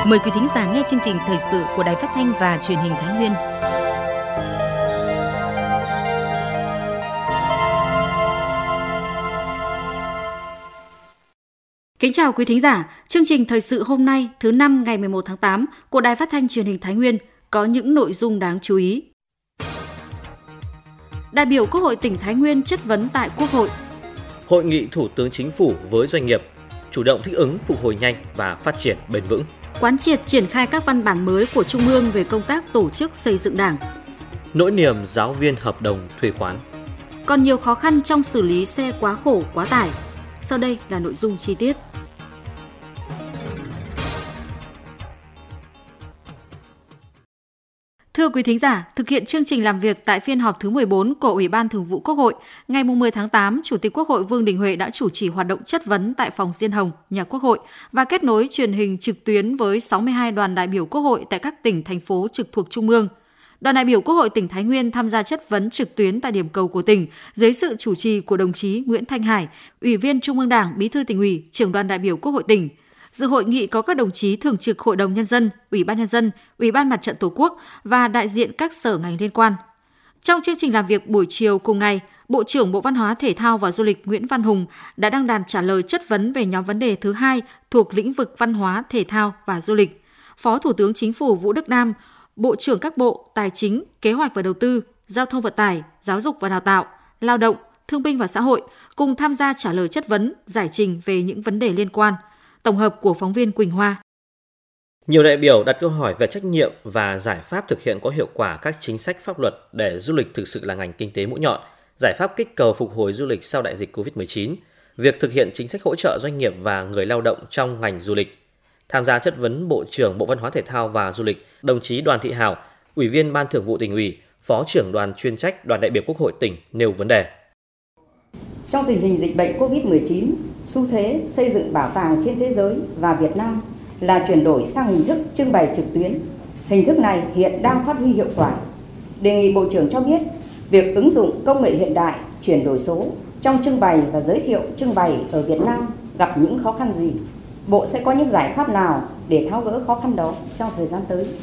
Mời quý thính giả nghe chương trình thời sự của Đài Phát thanh và Truyền hình Thái Nguyên. Kính chào quý thính giả, chương trình thời sự hôm nay thứ 5 ngày 11 tháng 8 của Đài Phát thanh Truyền hình Thái Nguyên có những nội dung đáng chú ý. Đại biểu Quốc hội tỉnh Thái Nguyên chất vấn tại Quốc hội. Hội nghị Thủ tướng Chính phủ với doanh nghiệp, chủ động thích ứng, phục hồi nhanh và phát triển bền vững. Quán triệt triển khai các văn bản mới của Trung ương về công tác tổ chức xây dựng Đảng. Nỗi niềm giáo viên hợp đồng thuê khoán. Còn nhiều khó khăn trong xử lý xe quá khổ, quá tải. Sau đây là nội dung chi tiết. Thưa quý thính giả, thực hiện chương trình làm việc tại phiên họp thứ 14 của Ủy ban Thường vụ Quốc hội, ngày 10 tháng 8, Chủ tịch Quốc hội Vương Đình Huệ đã chủ trì hoạt động chất vấn tại phòng Diên Hồng, nhà Quốc hội và kết nối truyền hình trực tuyến với 62 đoàn đại biểu Quốc hội tại các tỉnh, thành phố trực thuộc Trung ương. Đoàn đại biểu Quốc hội tỉnh Thái Nguyên tham gia chất vấn trực tuyến tại điểm cầu của tỉnh dưới sự chủ trì của đồng chí Nguyễn Thanh Hải, Ủy viên Trung ương Đảng, Bí thư Tỉnh ủy, Trưởng đoàn đại biểu Quốc hội tỉnh. Dự hội nghị có các đồng chí Thường trực Hội đồng Nhân dân, Ủy ban Nhân dân, Ủy ban Mặt trận Tổ quốc và đại diện các sở ngành liên quan. Trong chương trình làm việc buổi chiều cùng ngày, Bộ trưởng Bộ Văn hóa Thể thao và Du lịch Nguyễn Văn Hùng đã đăng đàn trả lời chất vấn về nhóm vấn đề thứ 2 thuộc lĩnh vực văn hóa, thể thao và du lịch. Phó Thủ tướng Chính phủ Vũ Đức Đam, Bộ trưởng các bộ Tài chính, Kế hoạch và Đầu tư, Giao thông vận tải, Giáo dục và Đào tạo, Lao động, Thương binh và Xã hội cùng tham gia trả lời chất vấn, giải trình về những vấn đề liên quan. Tổng hợp của phóng viên Quỳnh Hoa. Nhiều đại biểu đặt câu hỏi về trách nhiệm và giải pháp thực hiện có hiệu quả các chính sách pháp luật để du lịch thực sự là ngành kinh tế mũi nhọn, giải pháp kích cầu phục hồi du lịch sau đại dịch Covid-19, việc thực hiện chính sách hỗ trợ doanh nghiệp và người lao động trong ngành du lịch. Tham gia chất vấn Bộ trưởng Bộ Văn hóa Thể thao và Du lịch, đồng chí Đoàn Thị Hào, Ủy viên Ban Thường vụ Tỉnh ủy, Phó trưởng đoàn chuyên trách Đoàn đại biểu Quốc hội tỉnh nêu vấn đề. Trong tình hình dịch bệnh Covid-19, xu thế xây dựng bảo tàng trên thế giới và Việt Nam là chuyển đổi sang hình thức trưng bày trực tuyến. Hình thức này hiện đang phát huy hiệu quả. Đề nghị Bộ trưởng cho biết, việc ứng dụng công nghệ hiện đại, chuyển đổi số trong trưng bày và giới thiệu trưng bày ở Việt Nam gặp những khó khăn gì? Bộ sẽ có những giải pháp nào để tháo gỡ khó khăn đó trong thời gian tới?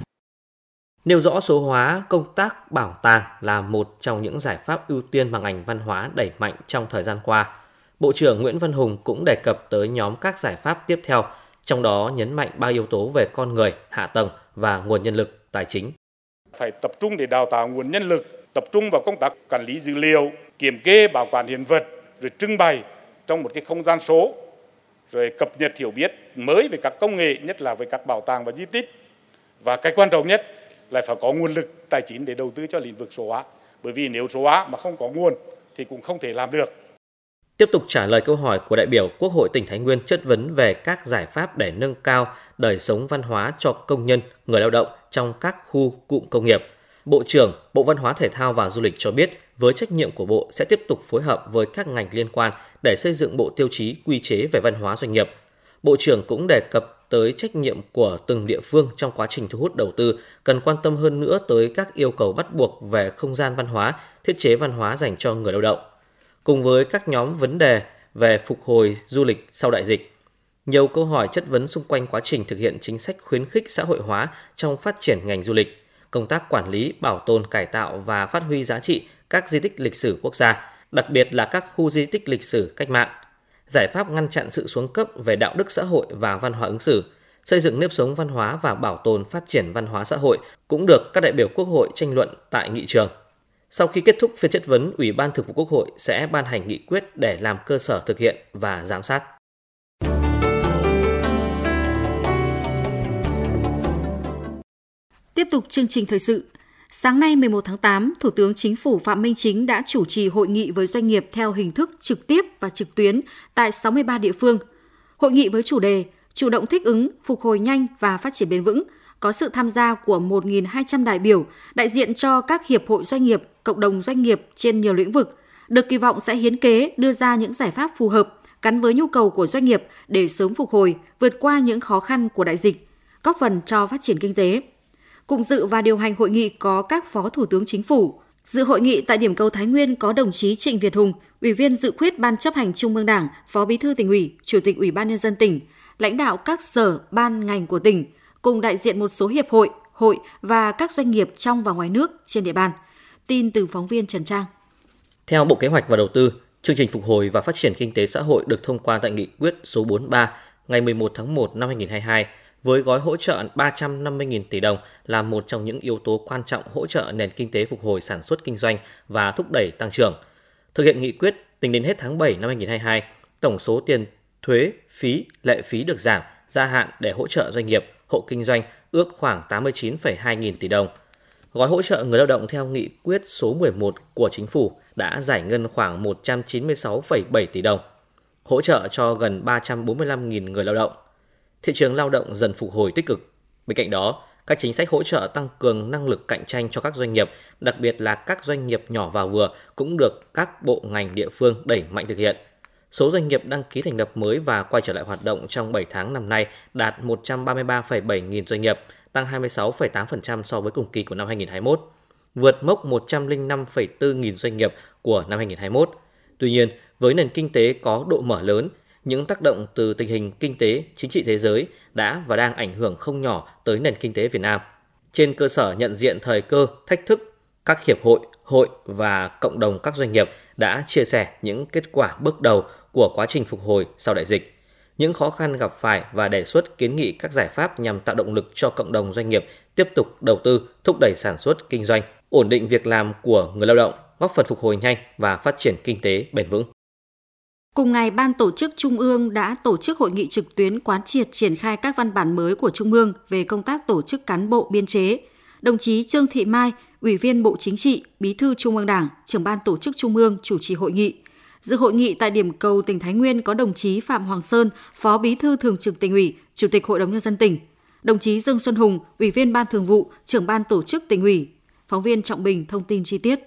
Nêu rõ số hóa công tác bảo tàng là một trong những giải pháp ưu tiên mà ngành văn hóa đẩy mạnh trong thời gian qua. Bộ trưởng Nguyễn Văn Hùng cũng đề cập tới nhóm các giải pháp tiếp theo, trong đó nhấn mạnh 3 yếu tố về con người, hạ tầng và nguồn nhân lực, tài chính. Phải tập trung để đào tạo nguồn nhân lực, tập trung vào công tác quản lý dữ liệu, kiểm kê, bảo quản hiện vật, rồi trưng bày trong một cái không gian số, rồi cập nhật hiểu biết mới về các công nghệ, nhất là về các bảo tàng và di tích. Và cái quan trọng nhất là phải có nguồn lực tài chính để đầu tư cho lĩnh vực số hóa. Bởi vì nếu số hóa mà không có nguồn thì cũng không thể làm được. Tiếp tục trả lời câu hỏi của đại biểu Quốc hội tỉnh Thái Nguyên chất vấn về các giải pháp để nâng cao đời sống văn hóa cho công nhân, người lao động trong các khu cụm công nghiệp. Bộ trưởng Bộ Văn hóa Thể thao và Du lịch cho biết, với trách nhiệm của Bộ sẽ tiếp tục phối hợp với các ngành liên quan để xây dựng bộ tiêu chí quy chế về văn hóa doanh nghiệp. Bộ trưởng cũng đề cập tới trách nhiệm của từng địa phương trong quá trình thu hút đầu tư, cần quan tâm hơn nữa tới các yêu cầu bắt buộc về không gian văn hóa, thiết chế văn hóa dành cho người lao động. Cùng với các nhóm vấn đề về phục hồi du lịch sau đại dịch, nhiều câu hỏi chất vấn xung quanh quá trình thực hiện chính sách khuyến khích xã hội hóa trong phát triển ngành du lịch, công tác quản lý, bảo tồn, cải tạo và phát huy giá trị các di tích lịch sử quốc gia, đặc biệt là các khu di tích lịch sử cách mạng, giải pháp ngăn chặn sự xuống cấp về đạo đức xã hội và văn hóa ứng xử, xây dựng nếp sống văn hóa và bảo tồn phát triển văn hóa xã hội cũng được các đại biểu Quốc hội tranh luận tại nghị trường. Sau khi kết thúc phiên chất vấn, Ủy ban Thường vụ Quốc hội sẽ ban hành nghị quyết để làm cơ sở thực hiện và giám sát. Tiếp tục chương trình thời sự. Sáng nay 11 tháng 8, Thủ tướng Chính phủ Phạm Minh Chính đã chủ trì hội nghị với doanh nghiệp theo hình thức trực tiếp và trực tuyến tại 63 địa phương. Hội nghị với chủ đề chủ động thích ứng, phục hồi nhanh và phát triển bền vững, có sự tham gia của 1.200 đại biểu, đại diện cho các hiệp hội doanh nghiệp, cộng đồng doanh nghiệp trên nhiều lĩnh vực, được kỳ vọng sẽ hiến kế đưa ra những giải pháp phù hợp, gắn với nhu cầu của doanh nghiệp để sớm phục hồi, vượt qua những khó khăn của đại dịch, góp phần cho phát triển kinh tế. Cùng dự và điều hành hội nghị có các Phó Thủ tướng Chính phủ. Dự hội nghị tại điểm cầu Thái Nguyên có đồng chí Trịnh Việt Hùng, Ủy viên Dự khuyết Ban chấp hành Trung ương Đảng, Phó Bí thư Tỉnh ủy, Chủ tịch Ủy ban Nhân dân tỉnh, lãnh đạo các sở, ban, ngành của tỉnh, cùng đại diện một số hiệp hội, hội và các doanh nghiệp trong và ngoài nước trên địa bàn. Tin từ phóng viên Trần Trang. Theo Bộ Kế hoạch và Đầu tư, chương trình phục hồi và phát triển kinh tế xã hội được thông qua tại Nghị quyết số 43 ngày 11 tháng 1 năm 2022 với gói hỗ trợ 350.000 tỷ đồng là một trong những yếu tố quan trọng hỗ trợ nền kinh tế phục hồi sản xuất kinh doanh và thúc đẩy tăng trưởng. Thực hiện nghị quyết, tính đến hết tháng 7 năm 2022, tổng số tiền thuế, phí, lệ phí được giảm, gia hạn để hỗ trợ doanh nghiệp, hộ kinh doanh ước khoảng 89,2 nghìn tỷ đồng. Gói hỗ trợ người lao động theo nghị quyết số 11 của Chính phủ đã giải ngân khoảng 196,7 tỷ đồng, hỗ trợ cho gần 345.000 người lao động. Thị trường lao động dần phục hồi tích cực. Bên cạnh đó, các chính sách hỗ trợ tăng cường năng lực cạnh tranh cho các doanh nghiệp, đặc biệt là các doanh nghiệp nhỏ và vừa cũng được các bộ ngành địa phương đẩy mạnh thực hiện. Số doanh nghiệp đăng ký thành lập mới và quay trở lại hoạt động trong 7 tháng năm nay đạt 133,7 nghìn doanh nghiệp, tăng 26,8% so với cùng kỳ của năm 2021, vượt mốc 105,4 nghìn doanh nghiệp của năm 2021. Tuy nhiên, với nền kinh tế có độ mở lớn, những tác động từ tình hình kinh tế, chính trị thế giới đã và đang ảnh hưởng không nhỏ tới nền kinh tế Việt Nam. Trên cơ sở nhận diện thời cơ, thách thức, các hiệp hội, hội và cộng đồng các doanh nghiệp đã chia sẻ những kết quả bước đầu của quá trình phục hồi sau đại dịch, những khó khăn gặp phải và đề xuất kiến nghị các giải pháp nhằm tạo động lực cho cộng đồng doanh nghiệp tiếp tục đầu tư, thúc đẩy sản xuất kinh doanh, ổn định việc làm của người lao động, góp phần phục hồi nhanh và phát triển kinh tế bền vững. Cùng ngày, Ban Tổ chức Trung ương đã tổ chức hội nghị trực tuyến quán triệt triển khai các văn bản mới của Trung ương về công tác tổ chức cán bộ biên chế. Đồng chí Trương Thị Mai, Ủy viên Bộ Chính trị, Bí thư Trung ương Đảng, Trưởng ban Tổ chức Trung ương chủ trì hội nghị. Dự hội nghị tại điểm cầu tỉnh Thái Nguyên có đồng chí Phạm Hoàng Sơn, Phó Bí thư Thường trực Tỉnh ủy, Chủ tịch Hội đồng Nhân dân tỉnh, đồng chí Dương Xuân Hùng, Ủy viên Ban Thường vụ, Trưởng ban Tổ chức Tỉnh ủy. Phóng viên Trọng Bình thông tin chi tiết.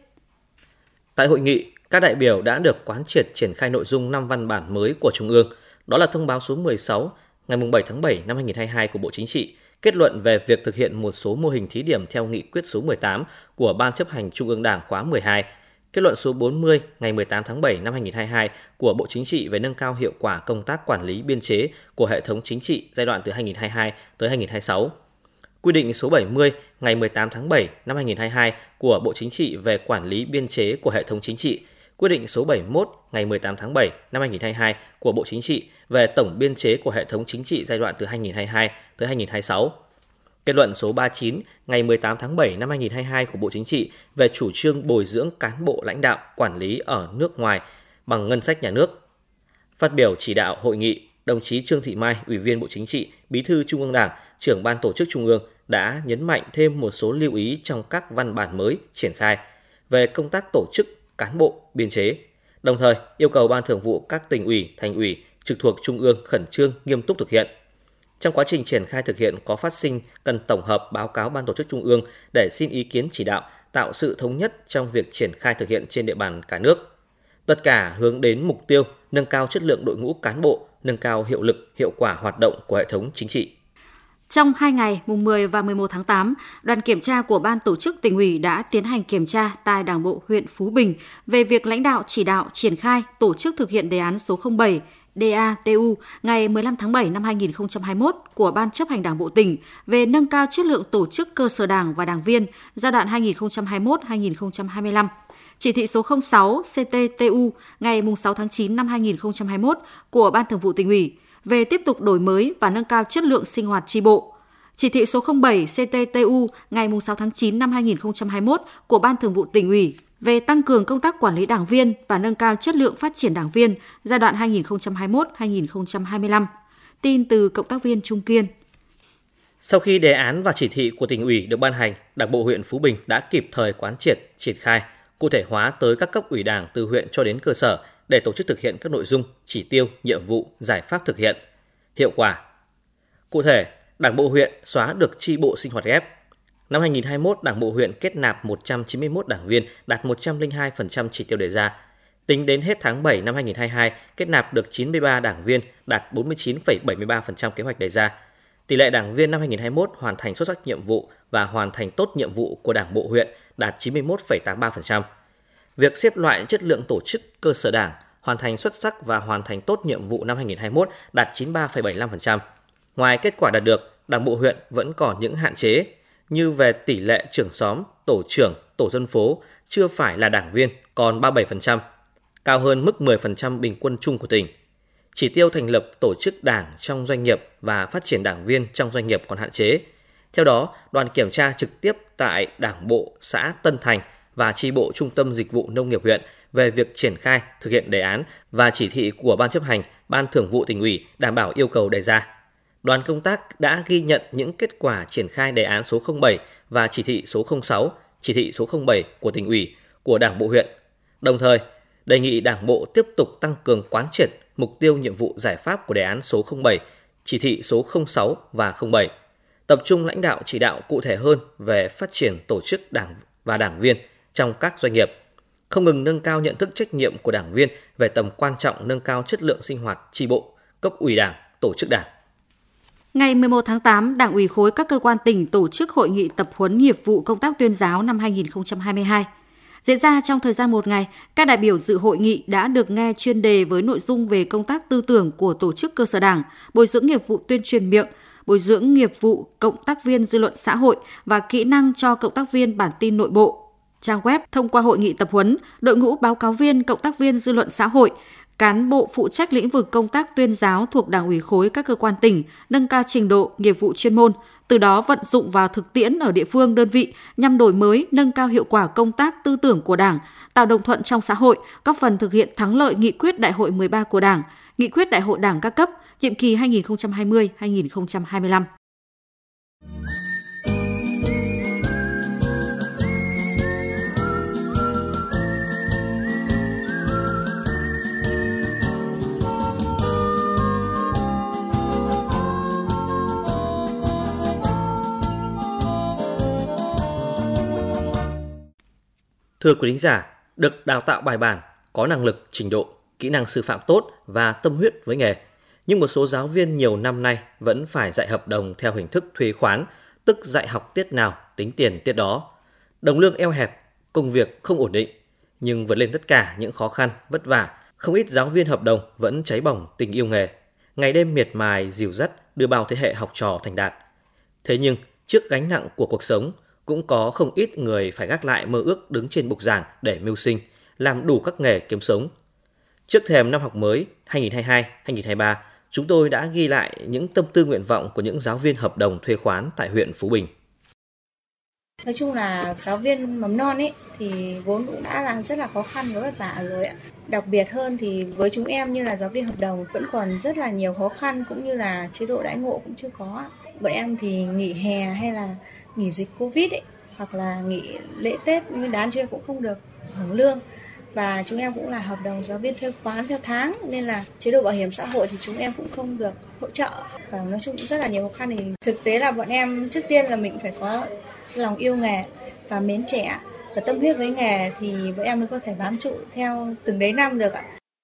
Tại hội nghị, các đại biểu đã được quán triệt triển khai nội dung 5 văn bản mới của Trung ương, đó là thông báo số 16 ngày 7 tháng 7 năm 2022 của Bộ Chính trị, kết luận về việc thực hiện một số mô hình thí điểm theo nghị quyết số 18 của Ban chấp hành Trung ương Đảng khóa 12, kết luận số 40 ngày 18 tháng 7 năm 2022 của Bộ Chính trị về nâng cao hiệu quả công tác quản lý biên chế của hệ thống chính trị giai đoạn từ 2022 tới 2026. Quy định số 70 ngày 18 tháng 7 năm 2022 của Bộ Chính trị về quản lý biên chế của hệ thống chính trị, Quyết định số 71 ngày 18 tháng 7 năm 2022 của Bộ Chính trị về tổng biên chế của hệ thống chính trị giai đoạn từ 2022 tới 2026. Kết luận số 39 ngày 18 tháng 7 năm 2022 của Bộ Chính trị về chủ trương bồi dưỡng cán bộ lãnh đạo quản lý ở nước ngoài bằng ngân sách nhà nước. Phát biểu chỉ đạo hội nghị, đồng chí Trương Thị Mai, Ủy viên Bộ Chính trị, Bí thư Trung ương Đảng, Trưởng ban Tổ chức Trung ương đã nhấn mạnh thêm một số lưu ý trong các văn bản mới triển khai về công tác tổ chức cán bộ biên chế, đồng thời yêu cầu Ban Thường vụ các tỉnh ủy, thành ủy trực thuộc Trung ương khẩn trương nghiêm túc thực hiện. Trong quá trình triển khai thực hiện có phát sinh cần tổng hợp báo cáo Ban Tổ chức Trung ương để xin ý kiến chỉ đạo, tạo sự thống nhất trong việc triển khai thực hiện trên địa bàn cả nước. Tất cả hướng đến mục tiêu nâng cao chất lượng đội ngũ cán bộ, nâng cao hiệu lực, hiệu quả hoạt động của hệ thống chính trị. Trong 2 ngày, mùng 10 và 11 tháng 8, đoàn kiểm tra của Ban Tổ chức Tỉnh ủy đã tiến hành kiểm tra tại Đảng bộ huyện Phú Bình về việc lãnh đạo chỉ đạo triển khai tổ chức thực hiện đề án số 07 DATU ngày 15 tháng 7 năm 2021 của Ban chấp hành Đảng bộ tỉnh về nâng cao chất lượng tổ chức cơ sở đảng và đảng viên giai đoạn 2021-2025. Chỉ thị số 06 CTTU ngày 6 tháng 9 năm 2021 của Ban Thường vụ Tỉnh ủy về tiếp tục đổi mới và nâng cao chất lượng sinh hoạt chi bộ. Chỉ thị số 07 CTTU ngày 6 tháng 9 năm 2021 của Ban Thường vụ Tỉnh ủy về tăng cường công tác quản lý đảng viên và nâng cao chất lượng phát triển đảng viên giai đoạn 2021-2025. Tin từ cộng tác viên Trung Kiên. Sau khi đề án và chỉ thị của Tỉnh ủy được ban hành, Đảng bộ huyện Phú Bình đã kịp thời quán triệt, triển khai, cụ thể hóa tới các cấp ủy Đảng từ huyện cho đến cơ sở để tổ chức thực hiện các nội dung, chỉ tiêu, nhiệm vụ, giải pháp thực hiện hiệu quả. Cụ thể, Đảng bộ huyện xóa được chi bộ sinh hoạt ghép. Năm 2021, Đảng bộ huyện kết nạp 191 đảng viên, đạt 102% chỉ tiêu đề ra. Tính đến hết tháng 7 năm 2022, kết nạp được 93 đảng viên, đạt 49,73% kế hoạch đề ra. Tỷ lệ đảng viên năm 2021 hoàn thành xuất sắc nhiệm vụ và hoàn thành tốt nhiệm vụ của Đảng bộ huyện đạt 91,83%. Việc xếp loại chất lượng tổ chức cơ sở đảng, hoàn thành xuất sắc và hoàn thành tốt nhiệm vụ năm 2021 đạt 93,75%. Ngoài kết quả đạt được, Đảng bộ huyện vẫn còn những hạn chế như về tỷ lệ trưởng xóm, tổ trưởng, tổ dân phố chưa phải là đảng viên, còn 37%, cao hơn mức 10% bình quân chung của tỉnh. Chỉ tiêu thành lập tổ chức đảng trong doanh nghiệp và phát triển đảng viên trong doanh nghiệp còn hạn chế. Theo đó, đoàn kiểm tra trực tiếp tại Đảng bộ xã Tân Thành và chi bộ Trung tâm Dịch vụ Nông nghiệp huyện về việc triển khai thực hiện đề án và chỉ thị của Ban chấp hành, Ban Thường vụ Tỉnh ủy đảm bảo yêu cầu đề ra. Đoàn công tác đã ghi nhận những kết quả triển khai đề án số 07 và chỉ thị số 06, chỉ thị số 07 của Tỉnh ủy, của Đảng bộ huyện. Đồng thời, đề nghị Đảng bộ tiếp tục tăng cường quán triệt mục tiêu nhiệm vụ giải pháp của đề án số 07, chỉ thị số 06 và 07, tập trung lãnh đạo chỉ đạo cụ thể hơn về phát triển tổ chức đảng và đảng viên trong các doanh nghiệp, không ngừng nâng cao nhận thức trách nhiệm của đảng viên về tầm quan trọng nâng cao chất lượng sinh hoạt chi bộ, cấp ủy đảng, tổ chức đảng. Ngày 11 tháng 8, Đảng ủy khối các cơ quan tỉnh tổ chức hội nghị tập huấn nghiệp vụ công tác tuyên giáo năm 2022. Diễn ra trong thời gian một ngày, các đại biểu dự hội nghị đã được nghe chuyên đề với nội dung về công tác tư tưởng của tổ chức cơ sở đảng, bồi dưỡng nghiệp vụ tuyên truyền miệng, bồi dưỡng nghiệp vụ cộng tác viên dư luận xã hội và kỹ năng cho cộng tác viên bản tin nội bộ. Trang web thông qua hội nghị tập huấn, đội ngũ báo cáo viên, cộng tác viên dư luận xã hội, cán bộ phụ trách lĩnh vực công tác tuyên giáo thuộc Đảng ủy khối các cơ quan tỉnh nâng cao trình độ nghiệp vụ chuyên môn, từ đó vận dụng vào thực tiễn ở địa phương đơn vị nhằm đổi mới, nâng cao hiệu quả công tác tư tưởng của Đảng, tạo đồng thuận trong xã hội, góp phần thực hiện thắng lợi nghị quyết Đại hội 13 của Đảng, nghị quyết Đại hội Đảng các cấp nhiệm kỳ 2020-2025. Thưa quý thính giả, được đào tạo bài bản, có năng lực, trình độ, kỹ năng sư phạm tốt và tâm huyết với nghề, nhưng một số giáo viên nhiều năm nay vẫn phải dạy hợp đồng theo hình thức thuê khoán, tức dạy học tiết nào tính tiền tiết đó. Đồng lương eo hẹp, công việc không ổn định, nhưng vượt lên tất cả những khó khăn, vất vả, không ít giáo viên hợp đồng vẫn cháy bỏng tình yêu nghề, ngày đêm miệt mài dìu dắt đưa bao thế hệ học trò thành đạt. Thế nhưng, trước gánh nặng của cuộc sống, cũng có không ít người phải gác lại mơ ước đứng trên bục giảng để mưu sinh, làm đủ các nghề kiếm sống. Trước thềm năm học mới 2022-2023, chúng tôi đã ghi lại những tâm tư nguyện vọng của những giáo viên hợp đồng thuê khoán tại huyện Phú Bình. Nói chung là giáo viên mầm non ấy thì vốn cũng đã là rất là khó khăn và vất vả rồi ạ. Đặc biệt hơn thì với chúng em như là giáo viên hợp đồng vẫn còn rất là nhiều khó khăn, cũng như là chế độ đãi ngộ cũng chưa có. Bọn em thì nghỉ hè hay là nghỉ dịch Covid ấy, hoặc là nghỉ lễ Tết Nguyên đán chúng em cũng không được hưởng lương. Và chúng em cũng là hợp đồng giáo viên thuê khoán theo tháng, nên là chế độ bảo hiểm xã hội thì chúng em cũng không được hỗ trợ. Và nói chung cũng rất là nhiều khó khăn. Thì thực tế là bọn em trước tiên là mình phải có lòng yêu nghề và mến trẻ và tâm huyết với nghề thì bọn em mới có thể bám trụ theo từng đấy năm được ạ.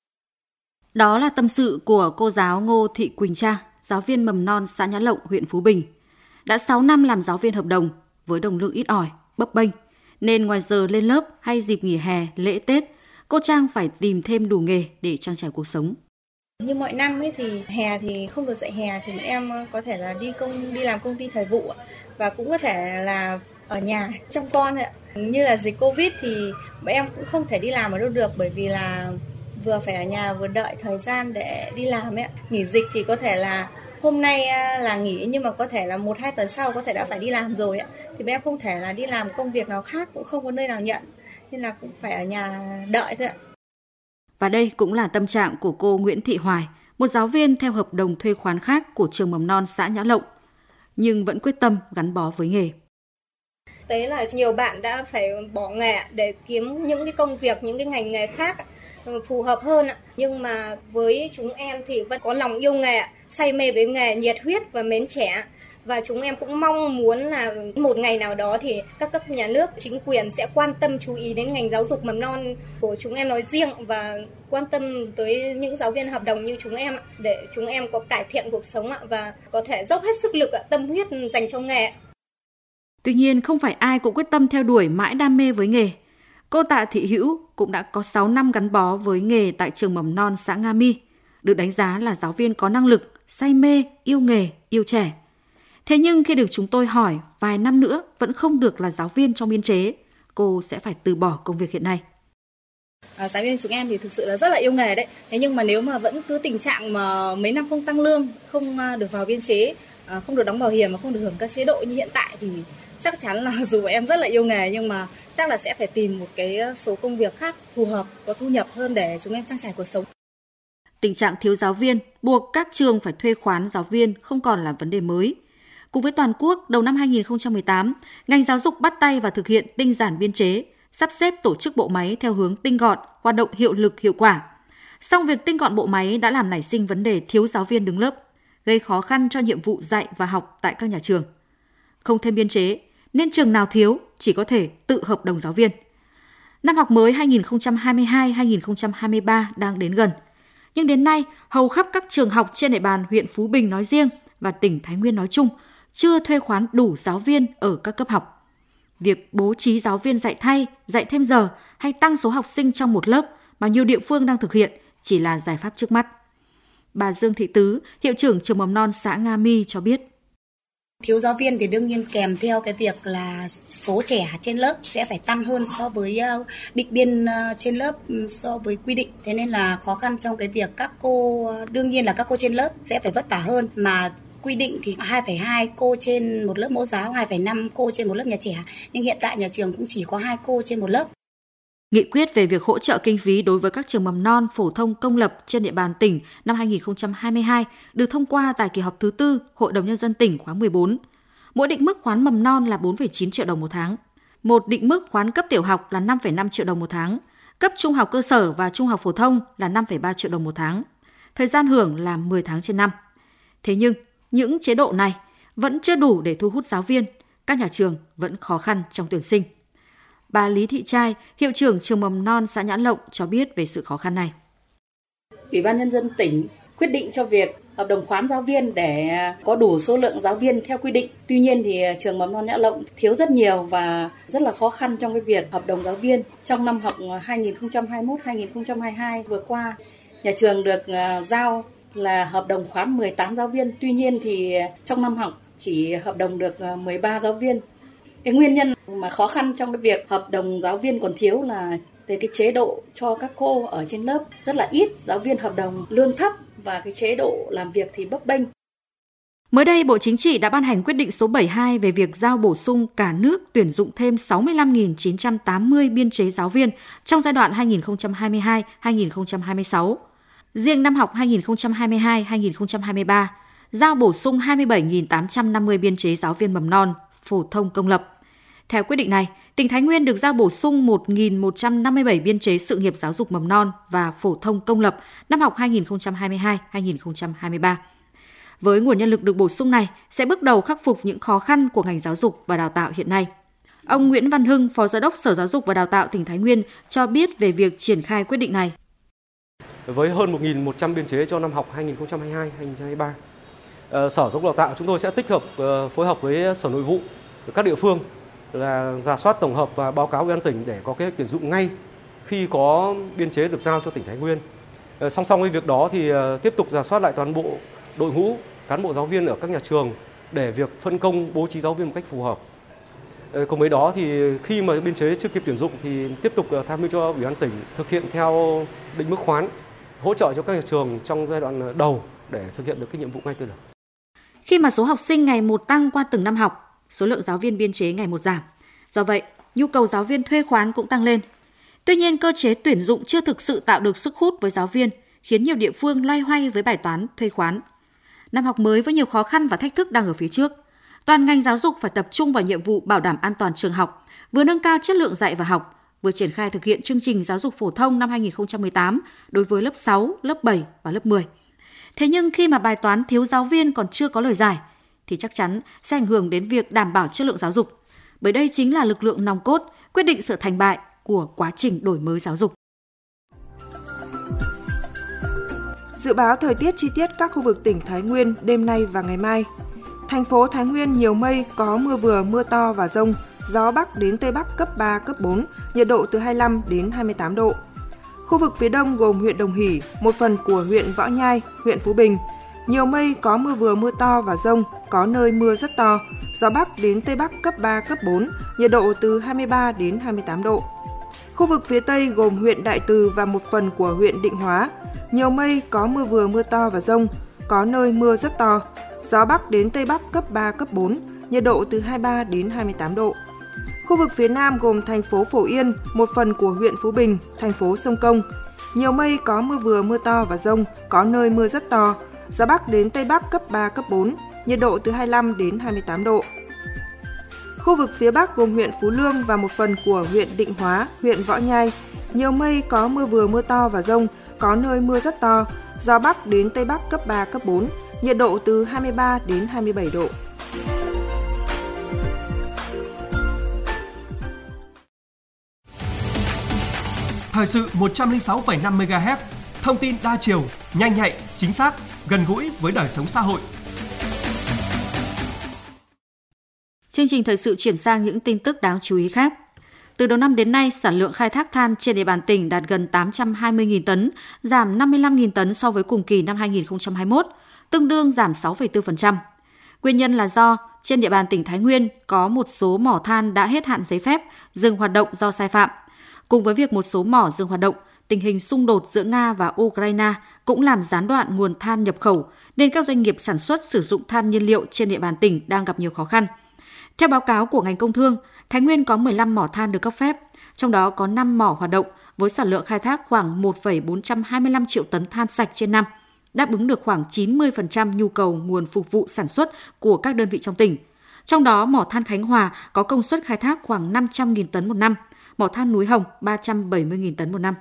Đó là tâm sự của cô giáo Ngô Thị Quỳnh Trang, giáo viên mầm non xã Nhã Lộng, huyện Phú Bình. Đã 6 năm làm giáo viên hợp đồng với đồng lương ít ỏi, bấp bênh, nên ngoài giờ lên lớp hay dịp nghỉ hè, lễ Tết, cô Trang phải tìm thêm đủ nghề để trang trải cuộc sống. Như mọi năm ấy thì hè thì không được dạy hè thì bọn em có thể là đi làm công ty thời vụ và cũng có thể là ở nhà trông con ạ. Như là dịch Covid thì bọn em cũng không thể đi làm ở đâu được, bởi vì là vừa phải ở nhà vừa đợi thời gian để đi làm ấy. Nghỉ dịch thì có thể là hôm nay là nghỉ nhưng mà có thể là 1-2 tuần sau có thể đã phải đi làm rồi ạ. Thì bọn em không thể là đi làm công việc nào khác, cũng không có nơi nào nhận, nên là cũng phải ở nhà đợi thôi ạ. Và đây cũng là tâm trạng của cô Nguyễn Thị Hoài, một giáo viên theo hợp đồng thuê khoán khác của trường mầm non xã Nhã Lộng, nhưng vẫn quyết tâm gắn bó với nghề. Đấy là nhiều bạn đã phải bỏ nghề để kiếm những cái công việc, những cái ngành nghề khác phù hợp hơn. Nhưng mà với chúng em thì vẫn có lòng yêu nghề, say mê với nghề, nhiệt huyết và mến trẻ. Và chúng em cũng mong muốn là một ngày nào đó thì các cấp nhà nước, chính quyền sẽ quan tâm chú ý đến ngành giáo dục mầm non của chúng em nói riêng và quan tâm tới những giáo viên hợp đồng như chúng em để chúng em có cải thiện cuộc sống và có thể dốc hết sức lực, tâm huyết dành cho nghề. Tuy nhiên, không phải ai cũng quyết tâm theo đuổi mãi đam mê với nghề. Cô Tạ Thị Hữu cũng đã có 6 năm gắn bó với nghề tại trường mầm non xã Nga My, được đánh giá là giáo viên có năng lực, say mê, yêu nghề, yêu trẻ. Thế nhưng khi được chúng tôi hỏi vài năm nữa vẫn không được là giáo viên trong biên chế, cô sẽ phải từ bỏ công việc hiện nay. Giáo viên chúng em thì thực sự là rất là yêu nghề đấy. Thế nhưng mà nếu mà vẫn cứ tình trạng mà mấy năm không tăng lương, không được vào biên chế, không được đóng bảo hiểm và không được hưởng các chế độ như hiện tại thì chắc chắn là dù em rất là yêu nghề nhưng mà chắc là sẽ phải tìm một cái số công việc khác phù hợp, có thu nhập hơn để chúng em trang trải cuộc sống. Tình trạng thiếu giáo viên buộc các trường phải thuê khoán giáo viên không còn là vấn đề mới. Cùng với toàn quốc, đầu năm 2018, ngành giáo dục bắt tay và thực hiện tinh giản biên chế, sắp xếp tổ chức bộ máy theo hướng tinh gọn, hoạt động hiệu lực hiệu quả. Song việc tinh gọn bộ máy đã làm nảy sinh vấn đề thiếu giáo viên đứng lớp, gây khó khăn cho nhiệm vụ dạy và học tại các nhà trường. Không thêm biên chế, nên trường nào thiếu chỉ có thể tự hợp đồng giáo viên. Năm học mới 2022-2023 đang đến gần. Nhưng đến nay, hầu khắp các trường học trên địa bàn huyện Phú Bình nói riêng và tỉnh Thái Nguyên nói chung chưa thuê khoán đủ giáo viên ở các cấp học. Việc bố trí giáo viên dạy thay, dạy thêm giờ hay tăng số học sinh trong một lớp mà nhiều địa phương đang thực hiện chỉ là giải pháp trước mắt. Bà Dương Thị Tứ, hiệu trưởng trường mầm non xã Nga My cho biết. Thiếu giáo viên thì đương nhiên kèm theo cái việc là số trẻ trên lớp sẽ phải tăng hơn so với định biên trên lớp so với quy định. Thế nên là khó khăn trong cái việc các cô, đương nhiên là các cô trên lớp sẽ phải vất vả hơn. Mà quy định thì 2,2 cô trên một lớp mẫu giáo, 2,5 cô trên một lớp nhà trẻ. Nhưng hiện tại nhà trường cũng chỉ có 2 cô trên một lớp. Nghị quyết về việc hỗ trợ kinh phí đối với các trường mầm non phổ thông công lập trên địa bàn tỉnh năm 2022 được thông qua tại kỳ họp thứ 4 Hội đồng Nhân dân tỉnh khóa 14. Mỗi định mức khoán mầm non là 4,9 triệu đồng một tháng. Một định mức khoán cấp tiểu học là 5,5 triệu đồng một tháng. Cấp trung học cơ sở và trung học phổ thông là 5,3 triệu đồng một tháng. Thời gian hưởng là 10 tháng trên năm. Thế nhưng, những chế độ này vẫn chưa đủ để thu hút giáo viên. Các nhà trường vẫn khó khăn trong tuyển sinh. Bà Lý Thị Trai, hiệu trưởng trường mầm non xã Nhãn Lộng cho biết về sự khó khăn này. Ủy ban Nhân dân tỉnh quyết định cho việc hợp đồng khoán giáo viên để có đủ số lượng giáo viên theo quy định. Tuy nhiên thì trường mầm non Nhãn Lộng thiếu rất nhiều và rất là khó khăn trong cái việc hợp đồng giáo viên. Trong năm học 2021-2022 vừa qua, nhà trường được giao là hợp đồng khoán 18 giáo viên. Tuy nhiên thì trong năm học chỉ hợp đồng được 13 giáo viên. Cái nguyên nhân mà khó khăn trong cái việc hợp đồng giáo viên còn thiếu là về cái chế độ cho các cô ở trên lớp rất là ít, giáo viên hợp đồng lương thấp và cái chế độ làm việc thì bấp bênh. Mới đây, Bộ Chính trị đã ban hành quyết định số 72 về việc giao bổ sung cả nước tuyển dụng thêm 65.980 biên chế giáo viên trong giai đoạn 2022-2026. Riêng năm học 2022-2023, giao bổ sung 27.850 biên chế giáo viên mầm non, phổ thông công lập. Theo quyết định này, tỉnh Thái Nguyên được giao bổ sung 1.157 biên chế sự nghiệp giáo dục mầm non và phổ thông công lập năm học 2022-2023. Với nguồn nhân lực được bổ sung này sẽ bước đầu khắc phục những khó khăn của ngành giáo dục và đào tạo hiện nay. Ông Nguyễn Văn Hưng, Phó Giám đốc Sở Giáo dục và Đào tạo tỉnh Thái Nguyên cho biết về việc triển khai quyết định này. Với hơn 1.100 biên chế cho năm học 2022-2023, Sở Giáo dục Đào tạo chúng tôi sẽ tích hợp phối hợp với Sở Nội vụ, các địa phương là rà soát tổng hợp và báo cáo Ủy ban tỉnh để có kế hoạch tuyển dụng ngay khi có biên chế được giao cho tỉnh Thái Nguyên. Song song với việc đó thì tiếp tục rà soát lại toàn bộ đội ngũ cán bộ giáo viên ở các nhà trường để việc phân công bố trí giáo viên một cách phù hợp. Cùng với đó thì khi mà biên chế chưa kịp tuyển dụng thì tiếp tục tham mưu cho Ủy ban tỉnh thực hiện theo định mức khoán, hỗ trợ cho các nhà trường trong giai đoạn đầu để thực hiện được cái nhiệm vụ ngay từ đầu. Khi mà số học sinh ngày một tăng qua từng năm học, số lượng giáo viên biên chế ngày một giảm. Do vậy, nhu cầu giáo viên thuê khoán cũng tăng lên. Tuy nhiên, cơ chế tuyển dụng chưa thực sự tạo được sức hút với giáo viên, khiến nhiều địa phương loay hoay với bài toán thuê khoán. Năm học mới với nhiều khó khăn và thách thức đang ở phía trước. Toàn ngành giáo dục phải tập trung vào nhiệm vụ bảo đảm an toàn trường học, vừa nâng cao chất lượng dạy và học, vừa triển khai thực hiện chương trình giáo dục phổ thông năm 2018 đối với lớp 6, lớp 7 và lớp 10. Thế nhưng khi mà bài toán thiếu giáo viên còn chưa có lời giải, thì chắc chắn sẽ ảnh hưởng đến việc đảm bảo chất lượng giáo dục. Bởi đây chính là lực lượng nòng cốt, quyết định sự thành bại của quá trình đổi mới giáo dục. Dự báo thời tiết chi tiết các khu vực tỉnh Thái Nguyên đêm nay và ngày mai. Thành phố Thái Nguyên nhiều mây, có mưa vừa, mưa to và dông, gió Bắc đến Tây Bắc cấp 3, cấp 4, nhiệt độ từ 25 đến 28 độ. Khu vực phía Đông gồm huyện Đồng Hỷ, một phần của huyện Võ Nhai, huyện Phú Bình, Nhiều mây, có mưa vừa mưa to và dông, có nơi mưa rất to. Gió Bắc đến Tây Bắc cấp 3, cấp 4, nhiệt độ từ 23 đến 28 độ. Khu vực phía Tây gồm huyện Đại Từ và một phần của huyện Định Hóa. Nhiều mây, có mưa vừa mưa to và dông, có nơi mưa rất to. Gió Bắc đến Tây Bắc cấp 3, cấp 4, nhiệt độ từ 23 đến 28 độ. Khu vực phía Nam gồm thành phố Phổ Yên, một phần của huyện Phú Bình, thành phố Sông Công. Nhiều mây, có mưa vừa mưa to và dông, có nơi mưa rất to. Gió Bắc đến Tây Bắc cấp 3, cấp 4, nhiệt độ từ 25 đến 28 độ. Khu vực phía Bắc gồm huyện Phú Lương và một phần của huyện Định Hóa, huyện Võ Nhai. Nhiều mây, có mưa vừa mưa to và dông, có nơi mưa rất to. Gió Bắc đến Tây Bắc cấp 3, cấp 4, nhiệt độ từ 23 đến 27 độ. Thời sự 106,5 MHz, thông tin đa chiều, nhanh nhạy, chính xác, gần gũi với đời sống xã hội. Chương trình thời sự chuyển sang những tin tức đáng chú ý khác. Từ đầu năm đến nay, sản lượng khai thác than trên địa bàn tỉnh đạt gần 820.000 tấn, giảm 55.000 tấn so với cùng kỳ năm 2021, tương đương giảm 6,4%. Nguyên nhân là do trên địa bàn tỉnh Thái Nguyên có một số mỏ than đã hết hạn giấy phép, dừng hoạt động do sai phạm. Cùng với việc một số mỏ dừng hoạt động, tình hình xung đột giữa Nga và Ukraine cũng làm gián đoạn nguồn than nhập khẩu, nên các doanh nghiệp sản xuất sử dụng than nhiên liệu trên địa bàn tỉnh đang gặp nhiều khó khăn. Theo báo cáo của ngành công thương, Thái Nguyên có 15 mỏ than được cấp phép, trong đó có 5 mỏ hoạt động với sản lượng khai thác khoảng 1,425 triệu tấn than sạch trên năm, đáp ứng được khoảng 90% nhu cầu nguồn phục vụ sản xuất của các đơn vị trong tỉnh. Trong đó, mỏ than Khánh Hòa có công suất khai thác khoảng 500.000 tấn một năm, mỏ than Núi Hồng 370.000 tấn một năm.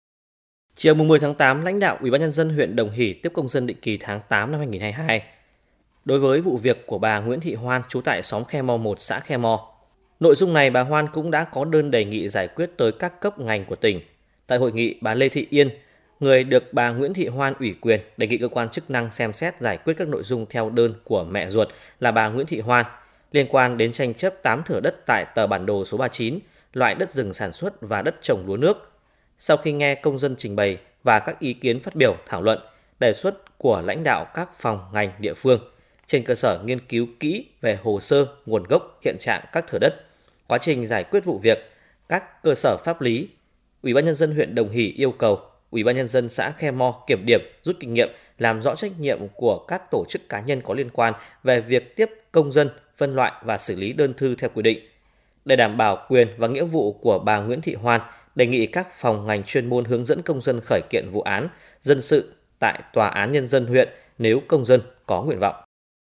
Chiều 10 tháng 8, lãnh đạo Ủy ban Nhân dân huyện Đồng Hỷ tiếp công dân định kỳ tháng 8 năm 2022. Đối với vụ việc của bà Nguyễn Thị Hoan, trú tại xóm Khe Mò 1, xã Khe Mò, nội dung này bà Hoan cũng đã có đơn đề nghị giải quyết tới các cấp ngành của tỉnh. Tại hội nghị, bà Lê Thị Yên, người được bà Nguyễn Thị Hoan ủy quyền, đề nghị cơ quan chức năng xem xét giải quyết các nội dung theo đơn của mẹ ruột là bà Nguyễn Thị Hoan liên quan đến tranh chấp 8 thửa đất tại tờ bản đồ số 39, loại đất rừng sản xuất và đất trồng lúa nước. Sau khi nghe công dân trình bày và các ý kiến phát biểu thảo luận, đề xuất của lãnh đạo các phòng ngành địa phương, trên cơ sở nghiên cứu kỹ về hồ sơ, nguồn gốc, hiện trạng các thửa đất, quá trình giải quyết vụ việc, các cơ sở pháp lý, Ủy ban Nhân dân huyện Đồng Hỷ yêu cầu Ủy ban Nhân dân xã Khe Mò kiểm điểm, rút kinh nghiệm, làm rõ trách nhiệm của các tổ chức cá nhân có liên quan về việc tiếp công dân, phân loại và xử lý đơn thư theo quy định. Để đảm bảo quyền và nghĩa vụ của bà Nguyễn Thị Hoan, đề nghị các phòng ngành chuyên môn hướng dẫn công dân khởi kiện vụ án dân sự tại Tòa án Nhân dân huyện nếu công dân có nguyện vọng.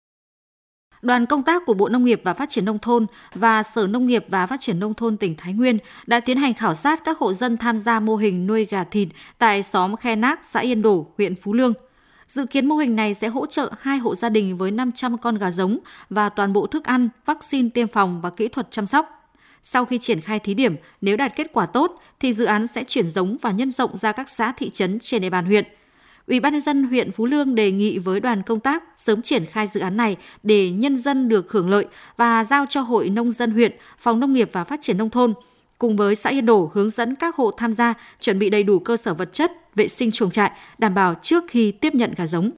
Đoàn công tác của Bộ Nông nghiệp và Phát triển Nông thôn và Sở Nông nghiệp và Phát triển Nông thôn tỉnh Thái Nguyên đã tiến hành khảo sát các hộ dân tham gia mô hình nuôi gà thịt tại xóm Khe Nác, xã Yên Đổ, huyện Phú Lương. Dự kiến mô hình này sẽ hỗ trợ 2 hộ gia đình với 500 con gà giống và toàn bộ thức ăn, vaccine tiêm phòng và kỹ thuật chăm sóc. Sau khi triển khai thí điểm, nếu đạt kết quả tốt thì dự án sẽ chuyển giống và nhân rộng ra các xã thị trấn trên địa bàn huyện. Ủy ban Nhân dân huyện Phú Lương đề nghị với đoàn công tác sớm triển khai dự án này để nhân dân được hưởng lợi và giao cho Hội Nông dân huyện, Phòng Nông nghiệp và Phát triển Nông thôn cùng với xã Yên Đổ hướng dẫn các hộ tham gia chuẩn bị đầy đủ cơ sở vật chất, vệ sinh chuồng trại, đảm bảo trước khi tiếp nhận gà giống.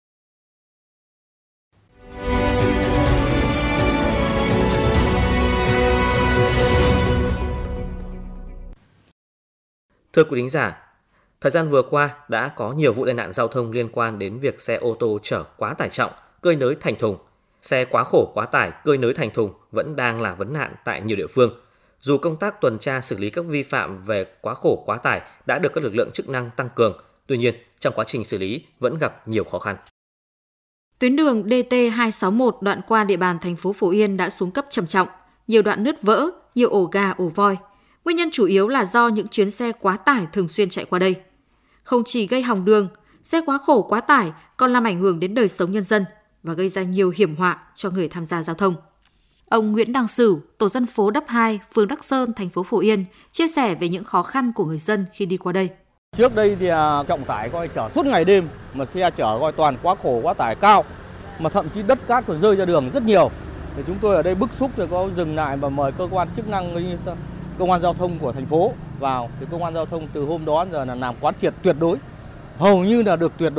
Thưa quý thính giả, thời gian vừa qua đã có nhiều vụ tai nạn giao thông liên quan đến việc xe ô tô chở quá tải trọng, cơi nới thành thùng. Xe quá khổ quá tải, cơi nới thành thùng vẫn đang là vấn nạn tại nhiều địa phương. Dù công tác tuần tra xử lý các vi phạm về quá khổ quá tải đã được các lực lượng chức năng tăng cường, tuy nhiên trong quá trình xử lý vẫn gặp nhiều khó khăn. Tuyến đường DT261 đoạn qua địa bàn thành phố Phổ Yên đã xuống cấp trầm trọng, nhiều đoạn nứt vỡ, nhiều ổ gà, ổ voi. Nguyên nhân chủ yếu là do những chuyến xe quá tải thường xuyên chạy qua đây. Không chỉ gây hỏng đường, xe quá khổ quá tải còn làm ảnh hưởng đến đời sống nhân dân và gây ra nhiều hiểm họa cho người tham gia giao thông. Ông Nguyễn Đăng Sửu, tổ dân phố Đắp 2, phường Đắc Sơn, thành phố Phổ Yên, chia sẻ về những khó khăn của người dân khi đi qua đây. Trước đây thì trọng tải coi chở suốt ngày đêm, mà xe chở coi toàn quá khổ quá tải cao, mà thậm chí đất cát còn rơi ra đường rất nhiều. Thì chúng tôi ở đây bức xúc thì có dừng lại và mời cơ quan chức năng như công an giao thông của thành phố vào. Thì công an giao thông từ hôm đó giờ là làm quán triệt tuyệt đối, hầu như là được tuyệt đối.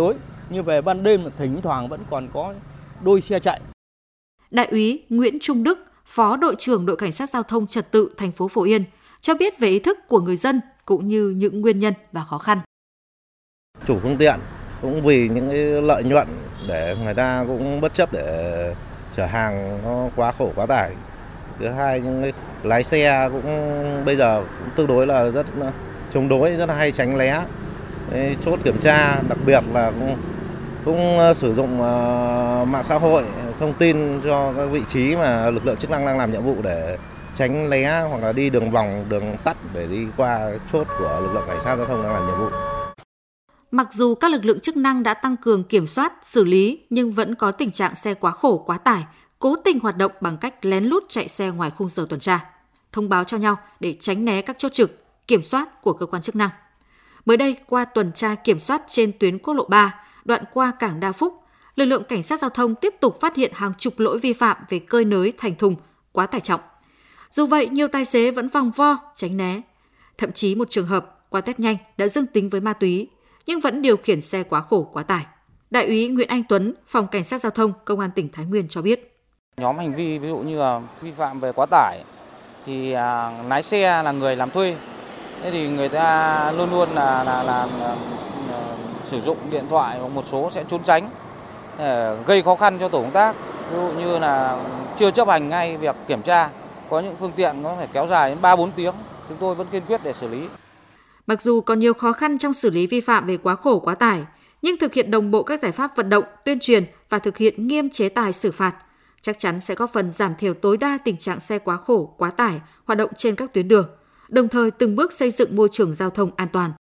như về ban đêm thỉnh thoảng vẫn còn có đôi xe chạy. Đại úy Nguyễn Trung Đức, Phó đội trưởng đội cảnh sát giao thông trật tự thành phố Phổ Yên cho biết về ý thức của người dân cũng như những nguyên nhân và khó khăn. Chủ phương tiện cũng vì những cái lợi nhuận để người ta cũng bất chấp để chở hàng nó quá khổ quá tải. Thứ hai, những cái lái xe cũng bây giờ cũng tương đối là rất chống đối, rất là hay tránh né chốt kiểm tra, đặc biệt là cũng sử dụng mạng xã hội thông tin cho các vị trí mà lực lượng chức năng đang làm nhiệm vụ để tránh né hoặc là đi đường vòng, đường tắt để đi qua chốt của lực lượng cảnh sát giao thông đang làm nhiệm vụ. Mặc dù các lực lượng chức năng đã tăng cường kiểm soát, xử lý nhưng vẫn có tình trạng xe quá khổ, quá tải, cố tình hoạt động bằng cách lén lút chạy xe ngoài khung giờ tuần tra, thông báo cho nhau để tránh né các chốt trực, kiểm soát của cơ quan chức năng. Mới đây, qua tuần tra kiểm soát trên tuyến quốc lộ 3, đoạn qua cảng Đa Phúc, lực lượng cảnh sát giao thông tiếp tục phát hiện hàng chục lỗi vi phạm về cơi nới thành thùng, quá tải trọng. Dù vậy, nhiều tài xế vẫn vòng vo, tránh né. Thậm chí một trường hợp qua test nhanh đã dương tính với ma túy, nhưng vẫn điều khiển xe quá khổ, quá tải. Đại úy Nguyễn Anh Tuấn, Phòng Cảnh sát Giao thông, Công an tỉnh Thái Nguyên cho biết. Nhóm hành vi ví dụ như là vi phạm về quá tải thì lái xe là người làm thuê. Thế thì người ta luôn luôn là sử dụng điện thoại hoặc một số sẽ trốn tránh để gây khó khăn cho tổ công tác. Ví dụ như là chưa chấp hành ngay việc kiểm tra, có những phương tiện có thể kéo dài đến 3-4 tiếng, chúng tôi vẫn kiên quyết để xử lý. Mặc dù còn nhiều khó khăn trong xử lý vi phạm về quá khổ quá tải, nhưng thực hiện đồng bộ các giải pháp vận động, tuyên truyền và thực hiện nghiêm chế tài xử phạt chắc chắn sẽ góp phần giảm thiểu tối đa tình trạng xe quá khổ, quá tải hoạt động trên các tuyến đường, đồng thời từng bước xây dựng môi trường giao thông an toàn.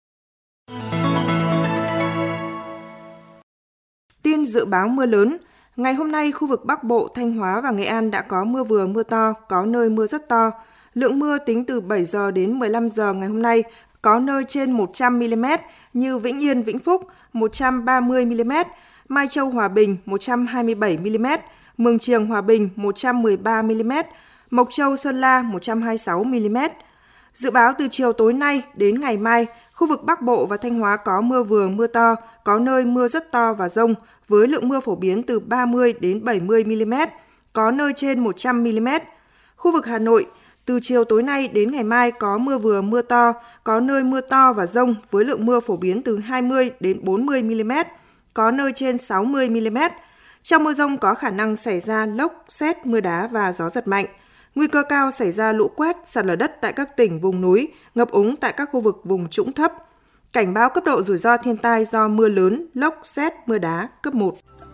Tin dự báo mưa lớn. Ngày hôm nay, khu vực Bắc Bộ, Thanh Hóa và Nghệ An đã có mưa vừa mưa to, có nơi mưa rất to. Lượng mưa tính từ 7 giờ đến 15 giờ ngày hôm nay có nơi trên 100 mm như Vĩnh Yên, Vĩnh Phúc 130 mm, Mai Châu, Hòa Bình 127 mm, Mường Triềng, Hòa Bình 113 mm, Mộc Châu, Sơn La 126 mm. Dự báo từ chiều tối nay đến ngày mai, khu vực Bắc Bộ và Thanh Hóa có mưa vừa mưa to, có nơi mưa rất to và dông với lượng mưa phổ biến từ 30 đến 70 mm, có nơi trên 100 mm. Khu vực Hà Nội, từ chiều tối nay đến ngày mai có mưa vừa mưa to, có nơi mưa to và dông với lượng mưa phổ biến từ 20 đến 40 mm, có nơi trên 60 mm. Trong mưa dông có khả năng xảy ra lốc, sét, mưa đá và gió giật mạnh. Nguy cơ cao xảy ra lũ quét, sạt lở đất tại các tỉnh vùng núi, ngập úng tại các khu vực vùng trũng thấp. Cảnh báo cấp độ rủi ro thiên tai do mưa lớn, lốc, sét, mưa đá cấp 1.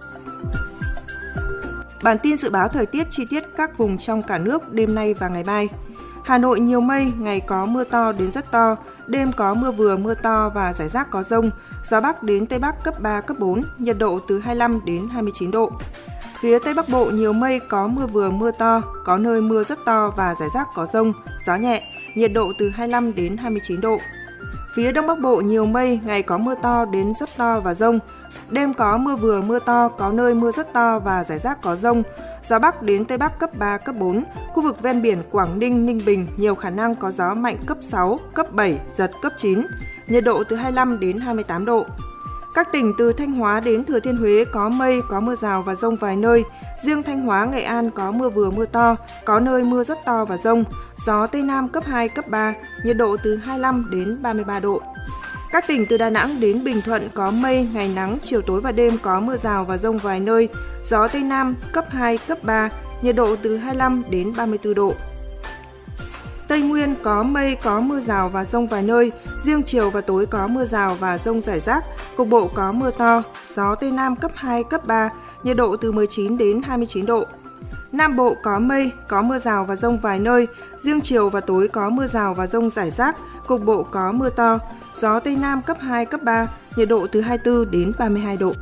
Bản tin dự báo thời tiết chi tiết các vùng trong cả nước đêm nay và ngày mai. Hà Nội nhiều mây, ngày có mưa to đến rất to, đêm có mưa vừa mưa to và rải rác có dông, gió Bắc đến Tây Bắc cấp 3, cấp 4, nhiệt độ từ 25 đến 29 độ. Phía Tây Bắc Bộ nhiều mây, có mưa vừa mưa to, có nơi mưa rất to và rải rác có dông, gió nhẹ, nhiệt độ từ 25 đến 29 độ. Phía Đông Bắc Bộ nhiều mây, ngày có mưa to đến rất to và dông, đêm có mưa vừa mưa to, có nơi mưa rất to và rải rác có dông, gió Bắc đến Tây Bắc cấp 3, cấp 4, khu vực ven biển Quảng Ninh, Ninh Bình nhiều khả năng có gió mạnh cấp 6, cấp 7, giật cấp 9, nhiệt độ từ 25 đến 28 độ. Các tỉnh từ Thanh Hóa đến Thừa Thiên Huế có mây, có mưa rào và dông vài nơi. Riêng Thanh Hóa, Nghệ An có mưa vừa mưa to, có nơi mưa rất to và dông. Gió Tây Nam cấp 2, cấp 3, nhiệt độ từ 25 đến 33 độ. Các tỉnh từ Đà Nẵng đến Bình Thuận có mây, ngày nắng, chiều tối và đêm có mưa rào và dông vài nơi. Gió Tây Nam cấp 2, cấp 3, nhiệt độ từ 25 đến 34 độ. Tây Nguyên có mây, có mưa rào và dông vài nơi, riêng chiều và tối có mưa rào và dông rải rác, cục bộ có mưa to, gió Tây Nam cấp 2, cấp 3, nhiệt độ từ 19 đến 29 độ. Nam Bộ có mây, có mưa rào và dông vài nơi, riêng chiều và tối có mưa rào và dông rải rác, cục bộ có mưa to, gió Tây Nam cấp 2, cấp 3, nhiệt độ từ 24 đến 32 độ.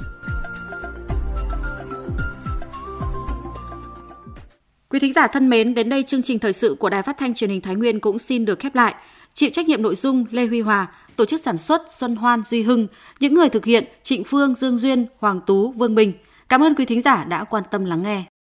Quý thính giả thân mến, đến đây chương trình thời sự của Đài Phát thanh Truyền hình Thái Nguyên cũng xin được khép lại. Chịu trách nhiệm nội dung Lê Huy Hòa, tổ chức sản xuất Xuân Hoan, Duy Hưng, những người thực hiện Trịnh Phương, Dương Duyên, Hoàng Tú, Vương Bình. Cảm ơn quý thính giả đã quan tâm lắng nghe.